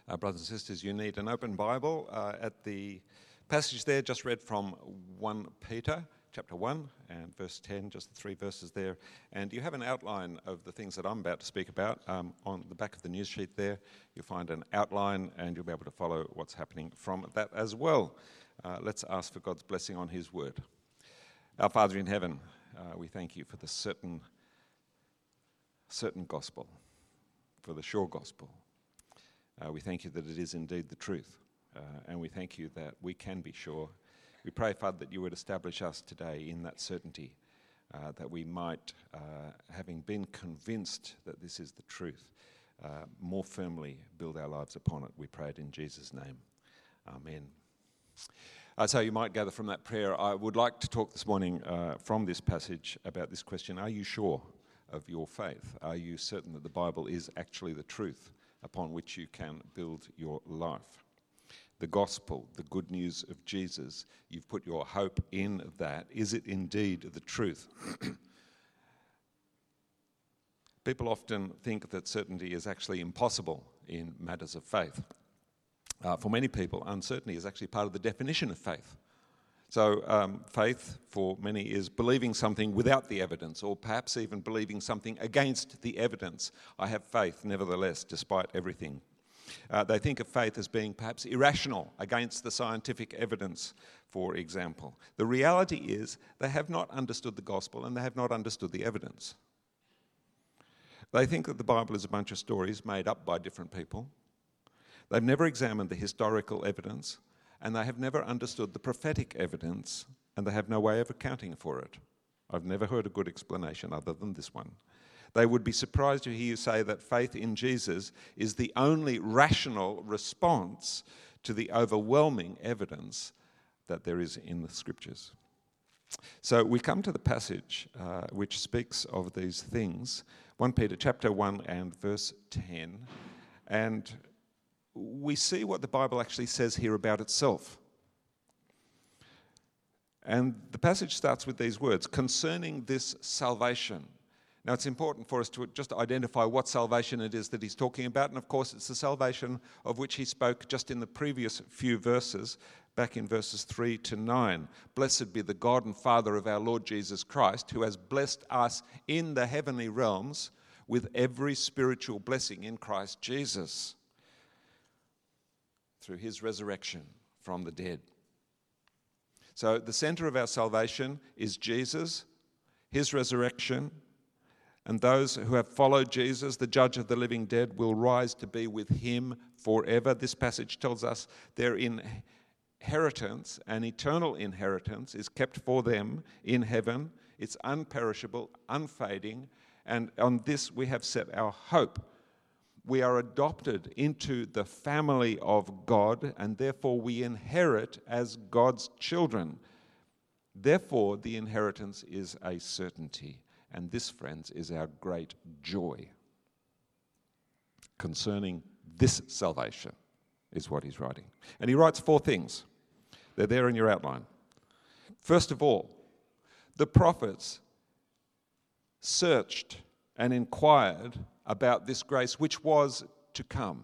Brothers and sisters, you need an open Bible at the passage there, just read from 1 Peter, chapter 1 and verse 10, just the 3 verses there. And you have an outline of the things that I'm about to speak about. On the back of the news sheet there, you'll find an outline and you'll be able to follow what's happening from that as well. Let's ask for God's blessing on his word. Our Father in heaven, we thank you for the certain gospel, for the sure gospel. We thank you that it is indeed the truth, and we thank you that we can be sure. We pray, Father, that you would establish us today in that certainty, that we might, having been convinced that this is the truth, more firmly build our lives upon it. We pray it in Jesus' name. Amen. So you might gather from that prayer, I would like to talk this morning from this passage about this question: are you sure of your faith? Are you certain that the Bible is actually the truth upon which you can build your life? The gospel, the good news of Jesus, you've put your hope in that. Is it indeed the truth? People often think that certainty is actually impossible in matters of faith. For many people, uncertainty is actually part of the definition of faith. So faith for many is believing something without the evidence, or perhaps even believing something against the evidence. I have faith, nevertheless, despite everything. They think of faith as being perhaps irrational against the scientific evidence, for example. The reality is they have not understood the gospel and they have not understood the evidence. They think that the Bible is a bunch of stories made up by different people. They've never examined the historical evidence, and they have never understood the prophetic evidence, and they have no way of accounting for it. I've never heard a good explanation other than this one. They would be surprised to hear you say that faith in Jesus is the only rational response to the overwhelming evidence that there is in the Scriptures. So we come to the passage which speaks of these things, 1 Peter chapter 1 and verse 10, and we see what the Bible actually says here about itself. And the passage starts with these words: concerning this salvation. Now, it's important for us to just identify what salvation it is that he's talking about. And of course, it's the salvation of which he spoke just in the previous few verses, back in verses 3 to 9. Blessed be the God and Father of our Lord Jesus Christ, who has blessed us in the heavenly realms with every spiritual blessing in Christ Jesus, through his resurrection from the dead. So the center of our salvation is Jesus, his resurrection, and those who have followed Jesus, the judge of the living dead, will rise to be with him forever. This passage tells us their inheritance, an eternal inheritance, is kept for them in heaven. It's unperishable, unfading, and on this we have set our hope. We are adopted into the family of God, and therefore we inherit as God's children. Therefore, the inheritance is a certainty. And this, friends, is our great joy. Concerning this salvation is what he's writing. And he writes 4 things. They're there in your outline. First of all, the prophets searched and inquired about this grace which was to come,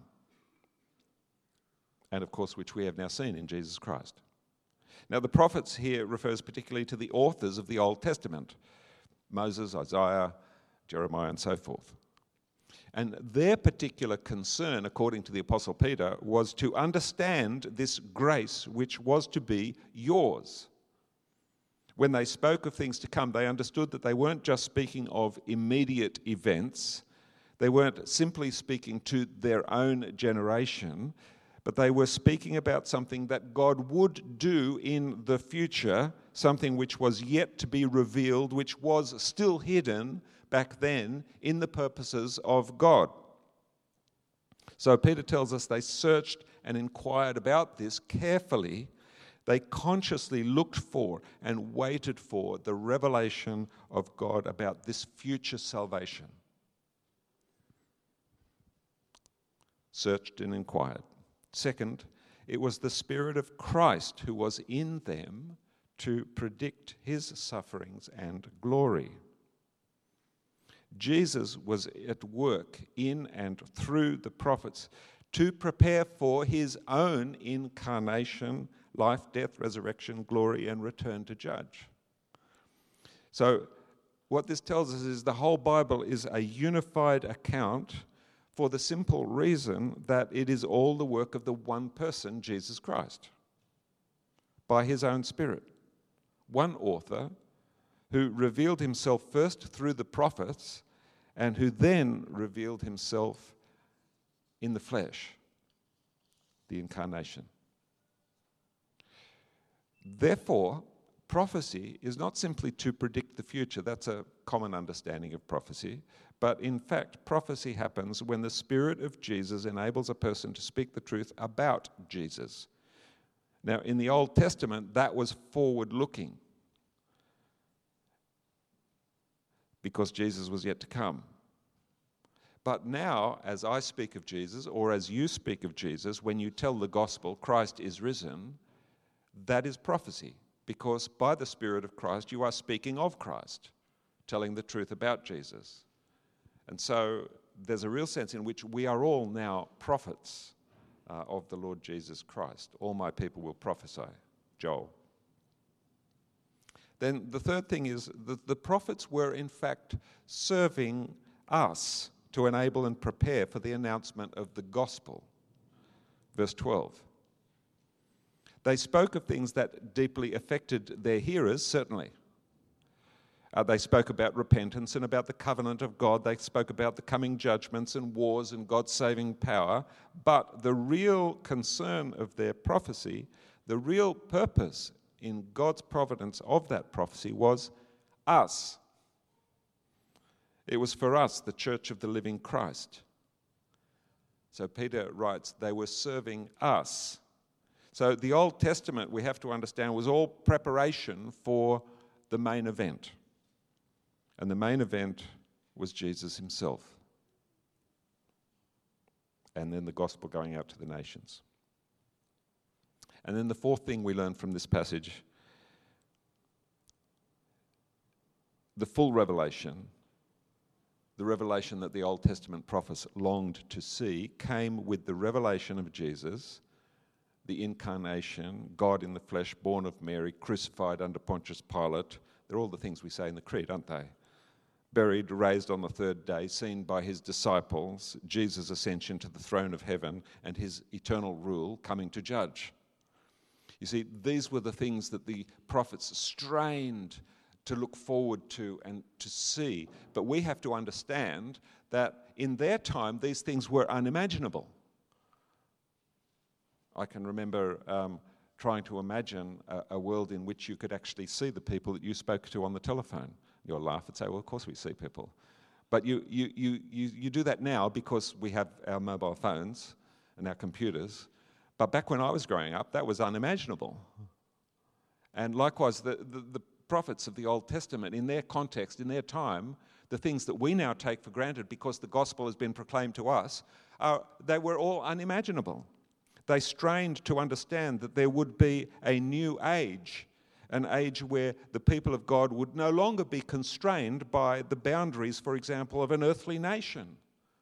and of course which we have now seen in Jesus Christ. Now the prophets here refers particularly to the authors of the Old Testament: Moses, Isaiah, Jeremiah, and so forth. And their particular concern, according to the Apostle Peter, was to understand this grace which was to be yours. When they spoke of things to come, they understood that they weren't just speaking of immediate events. They weren't simply speaking to their own generation, but they were speaking about something that God would do in the future, something which was yet to be revealed, which was still hidden back then in the purposes of God. So Peter tells us they searched and inquired about this carefully. They consciously looked for and waited for the revelation of God about this future salvation. Searched and inquired. Second, it was the Spirit of Christ who was in them to predict his sufferings and glory. Jesus was at work in and through the prophets to prepare for his own incarnation, life, death, resurrection, glory, and return to judge. So what this tells us is the whole Bible is a unified account for the simple reason that it is all the work of the one person, Jesus Christ, by his own Spirit. One author who revealed himself first through the prophets and who then revealed himself in the flesh, the incarnation. Therefore, prophecy is not simply to predict the future. That's a common understanding of prophecy. But in fact, prophecy happens when the Spirit of Jesus enables a person to speak the truth about Jesus. Now, in the Old Testament, that was forward-looking because Jesus was yet to come. But now, as I speak of Jesus, or as you speak of Jesus, when you tell the gospel, Christ is risen, that is prophecy, because by the Spirit of Christ, you are speaking of Christ, telling the truth about Jesus. And so there's a real sense in which we are all now prophets of the Lord Jesus Christ. All my people will prophesy, Joel. Then the third thing is that the prophets were in fact serving us to enable and prepare for the announcement of the gospel. Verse 12. They spoke of things that deeply affected their hearers, certainly. They spoke about repentance and about the covenant of God. They spoke about the coming judgments and wars and God's saving power. But the real concern of their prophecy, the real purpose in God's providence of that prophecy was us. It was for us, the church of the living Christ. So Peter writes, they were serving us. So the Old Testament, we have to understand, was all preparation for the main event. And the main event was Jesus himself. And then the gospel going out to the nations. And then the fourth thing we learn from this passage, the full revelation, the revelation that the Old Testament prophets longed to see, came with the revelation of Jesus, the incarnation, God in the flesh, born of Mary, crucified under Pontius Pilate. They're all the things we say in the Creed, aren't they? Buried, raised on the third day, seen by his disciples, Jesus' ascension to the throne of heaven, and his eternal rule coming to judge. You see, these were the things that the prophets strained to look forward to and to see. But we have to understand that in their time, these things were unimaginable. I can remember trying to imagine a world in which you could actually see the people that you spoke to on the telephone. You'll laugh and say, well, of course we see people. But you do that now because we have our mobile phones and our computers. But back when I was growing up, that was unimaginable. And likewise, the prophets of the Old Testament, in their context, in their time, the things that we now take for granted because the gospel has been proclaimed to us, they were all unimaginable. They strained to understand that there would be a new age, an age where the people of God would no longer be constrained by the boundaries, for example, of an earthly nation,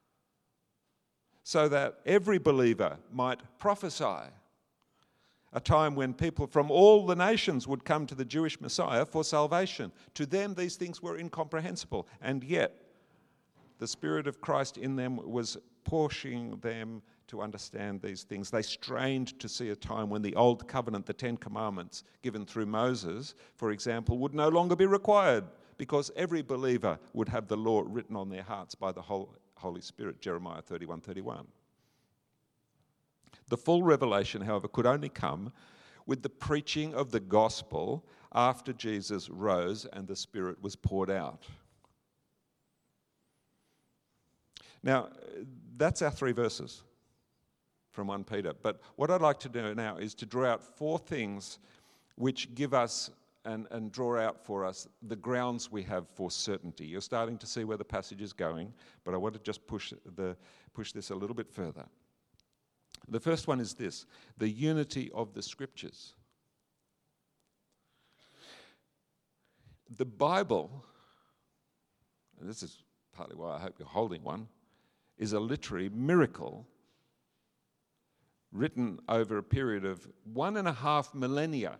so that every believer might prophesy. A time when people from all the nations would come to the Jewish Messiah for salvation. To them, these things were incomprehensible, and yet the Spirit of Christ in them was pushing them to understand these things. They strained to see a time when the Old Covenant, the Ten Commandments given through Moses, for example, would no longer be required because every believer would have the law written on their hearts by the Holy Spirit, Jeremiah 31:31. The full revelation, however, could only come with the preaching of the gospel after Jesus rose and the Spirit was poured out. Now, that's our 3 verses from 1 Peter. But what I'd like to do now is to draw out 4 things which give us and draw out for us the grounds we have for certainty. You're starting to see where the passage is going, but I want to just push this a little bit further. The first one is this: the unity of the Scriptures. The Bible, and this is partly why I hope you're holding one, is a literary miracle written over a period of 1.5 millennia.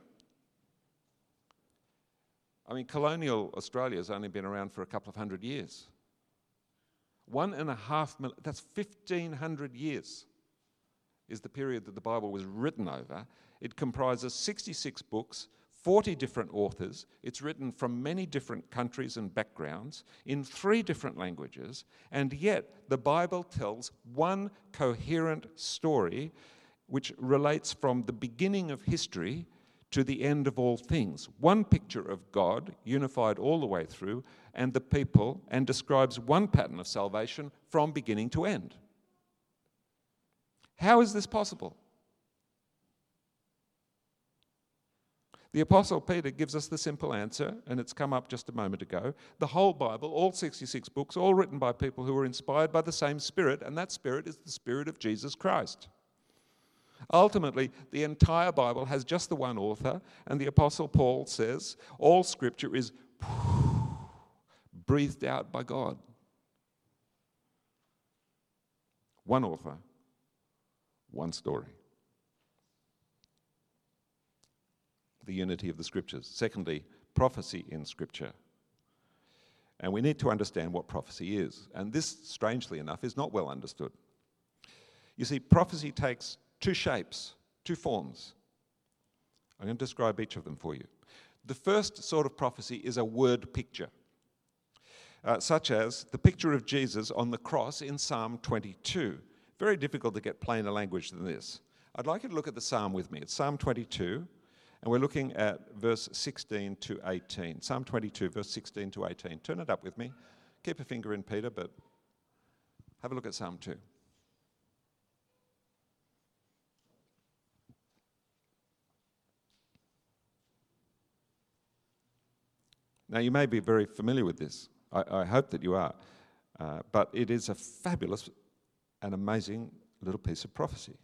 I mean, colonial Australia has only been around for a couple of hundred years. 1.5 that's 1,500 years is the period that the Bible was written over. It comprises 66 books, 40 different authors. It's written from many different countries and backgrounds in 3 different languages, and yet the Bible tells one coherent story which relates from the beginning of history to the end of all things. One picture of God, unified all the way through, and the people, and describes one pattern of salvation from beginning to end. How is this possible? The Apostle Peter gives us the simple answer, and it's come up just a moment ago. The whole Bible, all 66 books, all written by people who were inspired by the same Spirit, and that Spirit is the Spirit of Jesus Christ. Ultimately, the entire Bible has just the one author, and the Apostle Paul says all Scripture is breathed out by God. One author, one story. The unity of the Scriptures. Secondly, prophecy in Scripture. And we need to understand what prophecy is. And this, strangely enough, is not well understood. You see, prophecy takes 2 shapes, 2 forms. I'm going to describe each of them for you. The first sort of prophecy is a word picture, such as the picture of Jesus on the cross in Psalm 22. Very difficult to get plainer language than this. I'd like you to look at the psalm with me. It's Psalm 22, and we're looking at verse 16 to 18. Psalm 22, verse 16 to 18. Turn it up with me. Keep a finger in Peter, but have a look at Psalm 2. Now, you may be very familiar with this. I hope that you are. But it is a fabulous and amazing little piece of prophecy.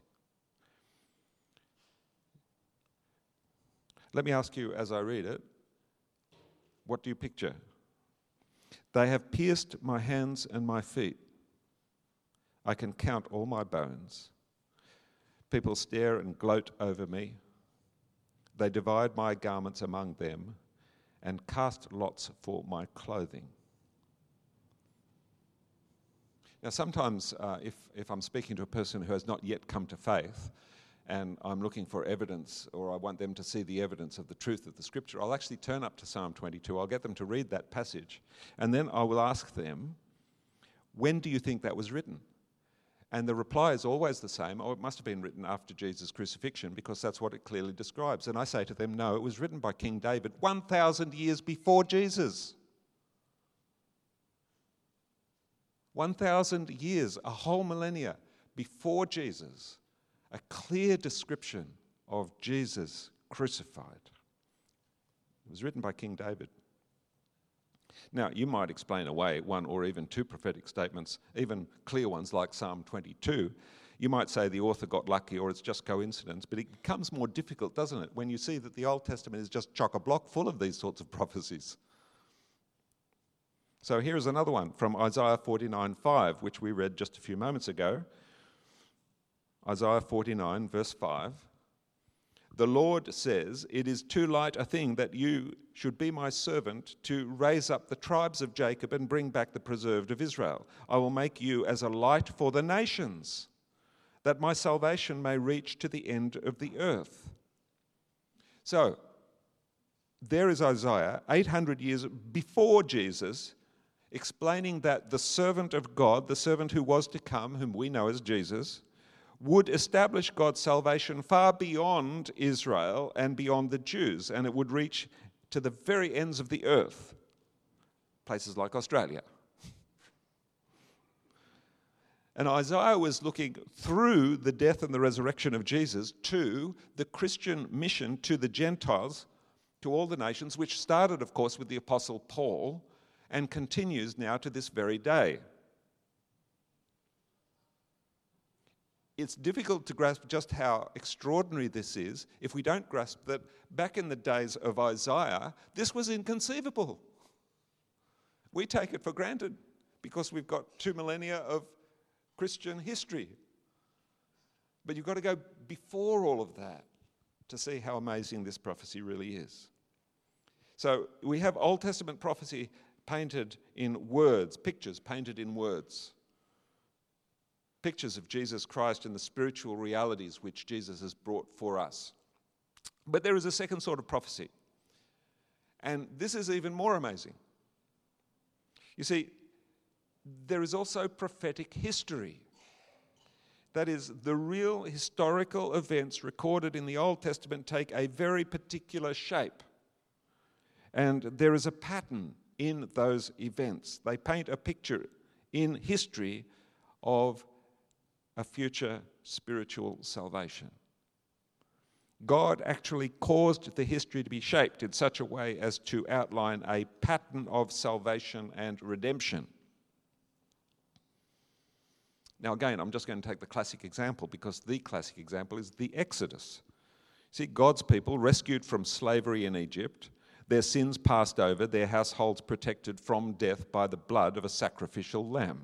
Let me ask you as I read it, what do you picture? They have pierced my hands and my feet. I can count all my bones. People stare and gloat over me. They divide my garments among them and cast lots for my clothing. Now, sometimes if I'm speaking to a person who has not yet come to faith, and I'm looking for evidence, or I want them to see the evidence of the truth of the Scripture, I'll actually turn up to Psalm 22. I'll get them to read that passage, and then I will ask them, when do you think that was written? And the reply is always the same. Oh, it must have been written after Jesus' crucifixion, because that's what it clearly describes. And I say to them, no, it was written by King David 1,000 years before Jesus. 1,000 years, a whole millennia before Jesus. A clear description of Jesus crucified. It was written by King David. Now, you might explain away 1 or even 2 prophetic statements, even clear ones like Psalm 22. You might say the author got lucky or it's just coincidence, but it becomes more difficult, doesn't it, when you see that the Old Testament is just chock-a-block full of these sorts of prophecies. So here is another one from Isaiah 49:5, which we read just a few moments ago. Isaiah 49, verse 5. The Lord says, it is too light a thing that you should be my servant to raise up the tribes of Jacob and bring back the preserved of Israel. I will make you as a light for the nations, that my salvation may reach to the end of the earth. So, there is Isaiah, 800 years before Jesus, explaining that the servant of God, the servant who was to come, whom we know as Jesus, would establish God's salvation far beyond Israel and beyond the Jews, and it would reach to the very ends of the earth, places like Australia. And Isaiah was looking through the death and the resurrection of Jesus to the Christian mission to the Gentiles, to all the nations, which started, of course, with the Apostle Paul and continues now to this very day. It's difficult to grasp just how extraordinary this is if we don't grasp that back in the days of Isaiah, this was inconceivable. We take it for granted because we've got 2 millennia of Christian history. But you've got to go before all of that to see how amazing this prophecy really is. So we have Old Testament prophecy painted in words, pictures painted in words. Pictures of Jesus Christ and the spiritual realities which Jesus has brought for us. But there is a second sort of prophecy. And this is even more amazing. You see, there is also prophetic history. That is, the real historical events recorded in the Old Testament take a very particular shape. And there is a pattern in those events. They paint a picture in history of a future spiritual salvation. God actually caused the history to be shaped in such a way as to outline a pattern of salvation and redemption. Now again, I'm just going to take the classic example because the classic example is the Exodus. See, God's people rescued from slavery in Egypt, their sins passed over, their households protected from death by the blood of a sacrificial lamb.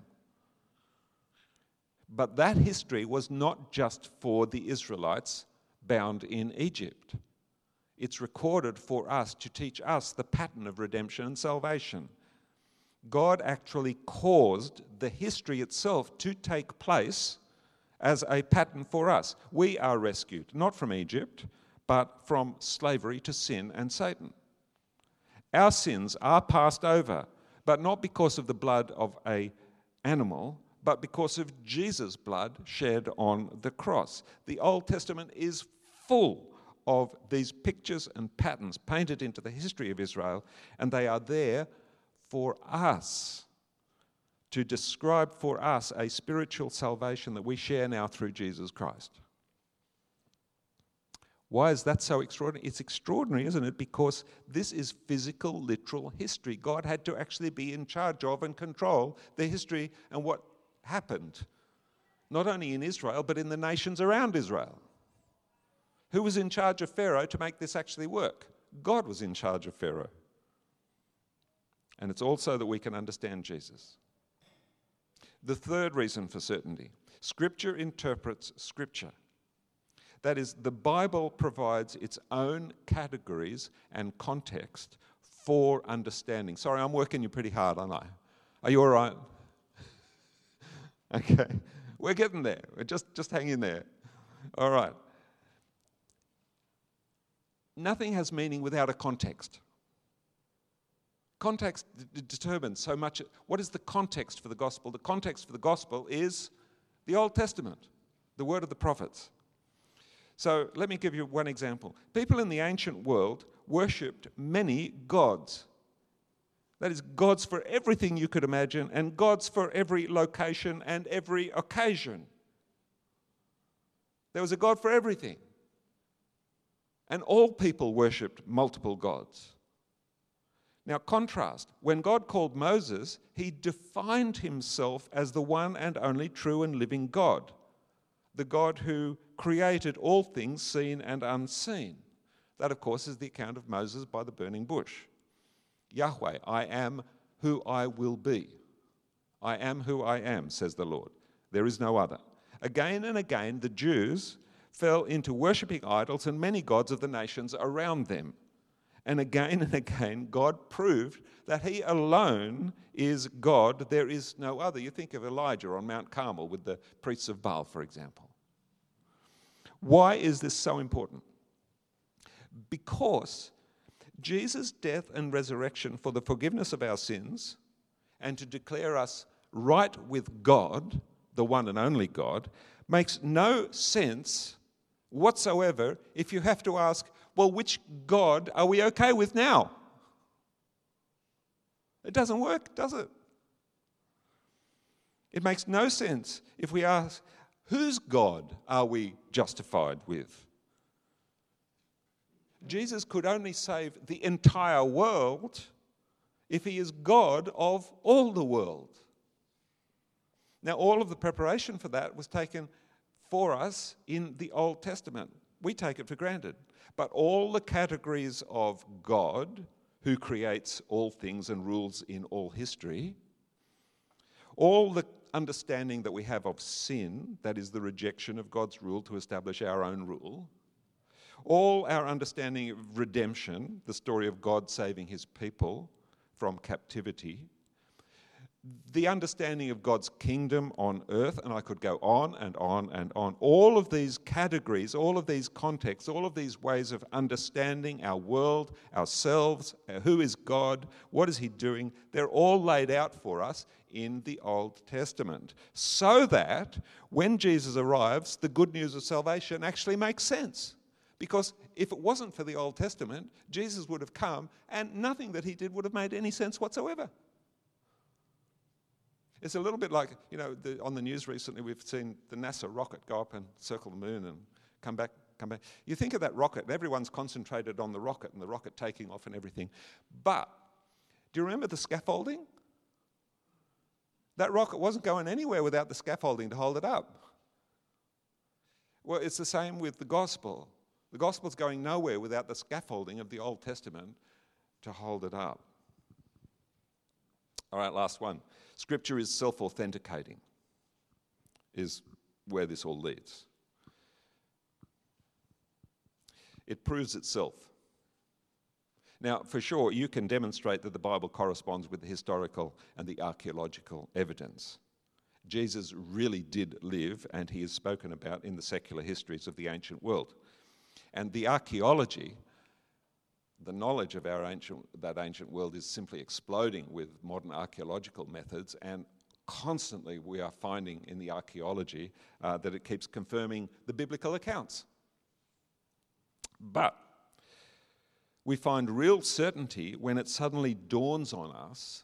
But that history was not just for the Israelites bound in Egypt. It's recorded for us to teach us the pattern of redemption and salvation. God actually caused the history itself to take place as a pattern for us. We are rescued, not from Egypt, but from slavery to sin and Satan. Our sins are passed over, but not because of the blood of an animal, but because of Jesus' blood shed on the cross. The Old Testament is full of these pictures and patterns painted into the history of Israel, and they are there for us, to describe for us a spiritual salvation that we share now through Jesus Christ. Why is that so extraordinary? It's extraordinary, isn't it? Because this is physical, literal history. God had to actually be in charge of and control the history and what happened, not only in Israel, but in the nations around Israel. Who was in charge of Pharaoh to make this actually work? God was in charge of Pharaoh. And it's also that we can understand Jesus. The third reason for certainty, Scripture interprets Scripture. That is, the Bible provides its own categories and context for understanding. Sorry, I'm working you pretty hard, aren't I? Are you all right? Okay, we're getting there. We're just hang in there. All right. Nothing has meaning without a context. Context determines so much. What is the context for the gospel? The context for the gospel is the Old Testament, the word of the prophets. So let me give you one example. People in the ancient world worshipped many gods. That is, gods for everything you could imagine, and gods for every location and every occasion. There was a God for everything. And all people worshipped multiple gods. Now contrast, when God called Moses, he defined himself as the one and only true and living God, the God who created all things seen and unseen. That, of course, is the account of Moses by the burning bush. Yahweh, I am who I will be. I am who I am, says the Lord. There is no other. Again and again, the Jews fell into worshipping idols and many gods of the nations around them. And again, God proved that he alone is God. There is no other. You think of Elijah on Mount Carmel with the priests of Baal, for example. Why is this so important? Because Jesus' death and resurrection for the forgiveness of our sins and to declare us right with God, the one and only God, makes no sense whatsoever if you have to ask, well, which God are we okay with now? It doesn't work, does it? It makes no sense if we ask, whose God are we justified with? Jesus could only save the entire world if he is God of all the world. Now, all of the preparation for that was taken for us in the Old Testament. We take it for granted. But all the categories of God, who creates all things and rules in all history, all the understanding that we have of sin, that is the rejection of God's rule to establish our own rule, all our understanding of redemption, the story of God saving his people from captivity, the understanding of God's kingdom on earth, and I could go on and on and on. All of these categories, all of these contexts, all of these ways of understanding our world, ourselves, who is God, what is he doing, they're all laid out for us in the Old Testament, so that when Jesus arrives, the good news of salvation actually makes sense. Because if it wasn't for the Old Testament, Jesus would have come and nothing that he did would have made any sense whatsoever. It's a little bit like, on the news recently we've seen the NASA rocket go up and circle the moon and come back. You think of that rocket, everyone's concentrated on the rocket and the rocket taking off and everything. But do you remember the scaffolding? That rocket wasn't going anywhere without the scaffolding to hold it up. Well, it's the same with the gospel. The gospel's going nowhere without the scaffolding of the Old Testament to hold it up. All right, last one. Scripture is self-authenticating, is where this all leads. It proves itself. Now, for sure, you can demonstrate that the Bible corresponds with the historical and the archaeological evidence. Jesus really did live, and he is spoken about in the secular histories of the ancient world. And the archaeology, the knowledge of that ancient world is simply exploding with modern archaeological methods, and constantly we are finding in the archaeology that it keeps confirming the biblical accounts. But we find real certainty when it suddenly dawns on us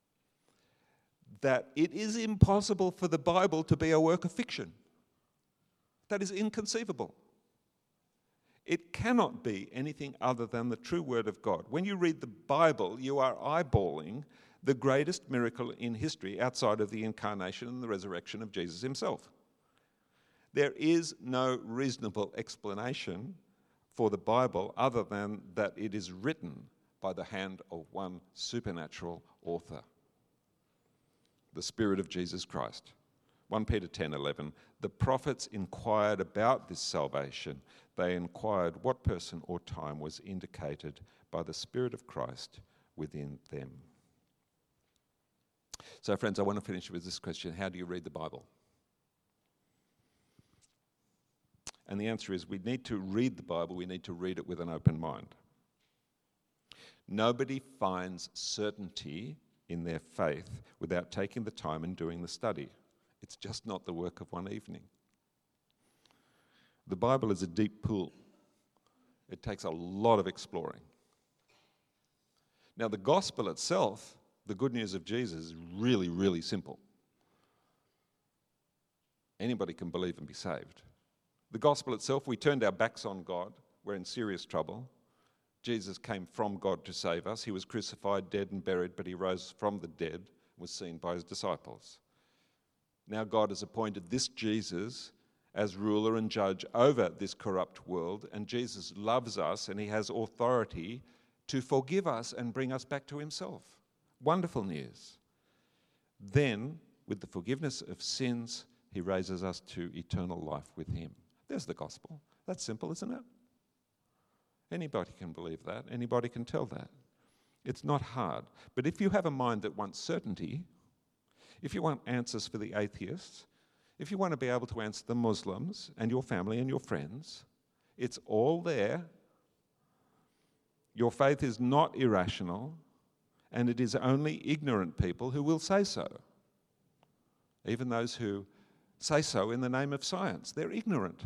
that it is impossible for the Bible to be a work of fiction. That is inconceivable. It cannot be anything other than the true word of God. When you read the Bible, you are eyeballing the greatest miracle in history outside of the incarnation and the resurrection of Jesus himself. There is no reasonable explanation for the Bible other than that it is written by the hand of one supernatural author, the Spirit of Jesus Christ. 1 Peter 10:11, the prophets inquired about this salvation. They inquired what person or time was indicated by the Spirit of Christ within them. So friends, I want to finish with this question: how do you read the Bible? And the answer is, we need to read the Bible, we need to read it with an open mind. Nobody finds certainty in their faith without taking the time and doing the study. It's just not the work of one evening. The Bible is a deep pool. It takes a lot of exploring. Now, the gospel itself, the good news of Jesus, is really, really simple. Anybody can believe and be saved. The gospel itself, we turned our backs on God. We're in serious trouble. Jesus came from God to save us. He was crucified, dead and buried, but he rose from the dead and was seen by his disciples. Now God has appointed this Jesus as ruler and judge over this corrupt world, and Jesus loves us and he has authority to forgive us and bring us back to himself. Wonderful news. Then, with the forgiveness of sins, he raises us to eternal life with him. There's the gospel. That's simple, isn't it? Anybody can believe that. Anybody can tell that. It's not hard. But if you have a mind that wants certainty, if you want answers for the atheists, if you want to be able to answer the Muslims and your family and your friends, it's all there. Your faith is not irrational, and it is only ignorant people who will say so. Even those who say so in the name of science, they're ignorant.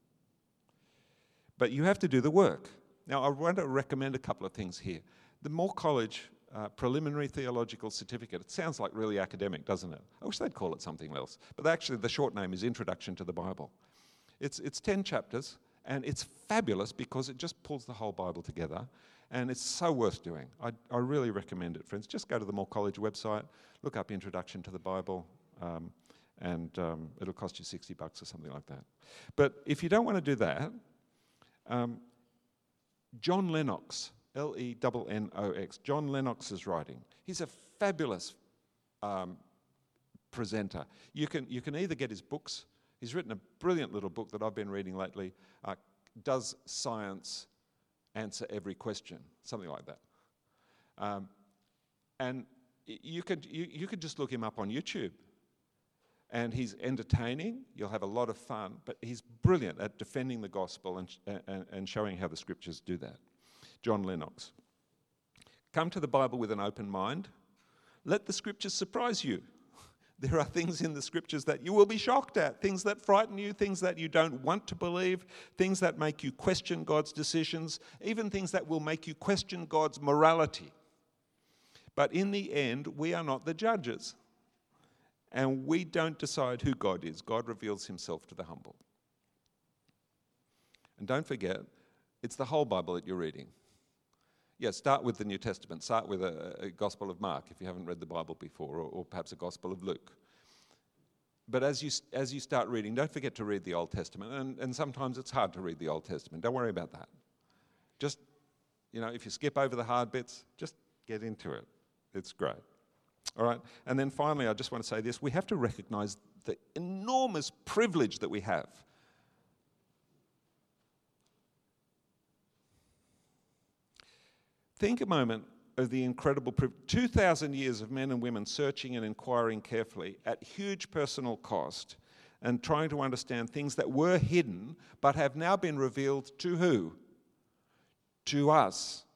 But you have to do the work. Now, I want to recommend a couple of things here. The Moore College Preliminary Theological Certificate, it sounds like really academic, doesn't it? I wish they'd call it something else. But actually, the short name is Introduction to the Bible. It's 10 chapters, and it's fabulous because it just pulls the whole Bible together, and it's so worth doing. I really recommend it, friends. Just go to the Moore College website, look up Introduction to the Bible, and it'll cost you $60 or something like that. But if you don't want to do that, John Lennox, Lennox, John Lennox's writing. He's a fabulous presenter. You can either get his books. He's written a brilliant little book that I've been reading lately. Does Science Answer Every Question? Something like that. And you could just look him up on YouTube. And he's entertaining. You'll have a lot of fun. But he's brilliant at defending the gospel and showing how the scriptures do that. John Lennox. Come to the Bible with an open mind. Let the scriptures surprise you. There are things in the scriptures that you will be shocked at, things that frighten you, things that you don't want to believe, things that make you question God's decisions, even things that will make you question God's morality. But in the end, we are not the judges. And we don't decide who God is. God reveals himself to the humble. And don't forget, it's the whole Bible that you're reading. Yeah, start with the New Testament. Start with a Gospel of Mark if you haven't read the Bible before, or perhaps a Gospel of Luke. But as you start reading, don't forget to read the Old Testament. And sometimes it's hard to read the Old Testament. Don't worry about that. Just, if you skip over the hard bits, just get into it. It's great. All right? And then finally, I just want to say this. We have to recognize the enormous privilege that we have. Think a moment of the incredible privilege. 2,000 years of men and women searching and inquiring carefully at huge personal cost and trying to understand things that were hidden but have now been revealed to who? To us,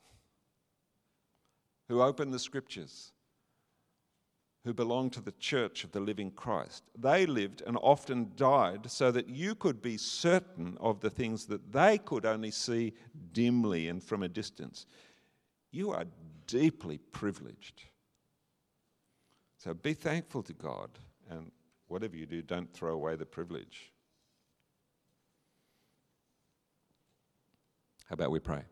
who open the scriptures, who belong to the church of the living Christ. They lived and often died so that you could be certain of the things that they could only see dimly and from a distance. You are deeply privileged. So be thankful to God, and whatever you do, don't throw away the privilege. How about we pray?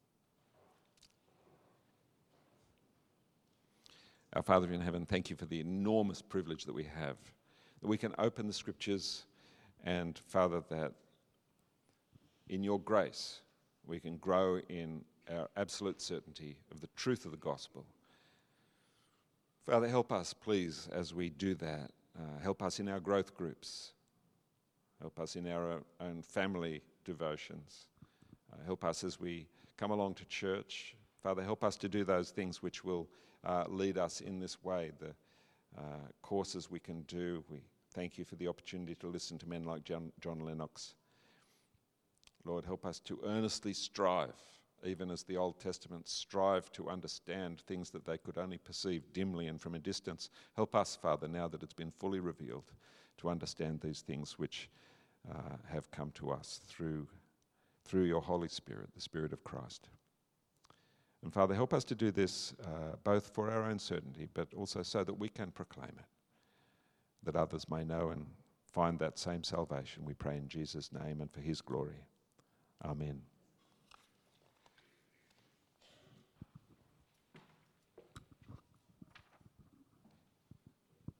Our Father in heaven, thank you for the enormous privilege that we have, that we can open the scriptures, and Father, that in your grace we can grow in our absolute certainty of the truth of the gospel. Father, help us, please, as we do that. Help us in our growth groups. Help us in our own family devotions. Help us as we come along to church. Father, help us to do those things which will lead us in this way, the courses we can do. We thank you for the opportunity to listen to men like John Lennox. Lord, help us to earnestly strive, even as the Old Testament strive to understand things that they could only perceive dimly and from a distance. Help us, Father, now that it's been fully revealed, to understand these things which have come to us through your Holy Spirit, the Spirit of Christ. And Father, help us to do this both for our own certainty, but also so that we can proclaim it, that others may know and find that same salvation. We pray in Jesus' name and for his glory. Amen.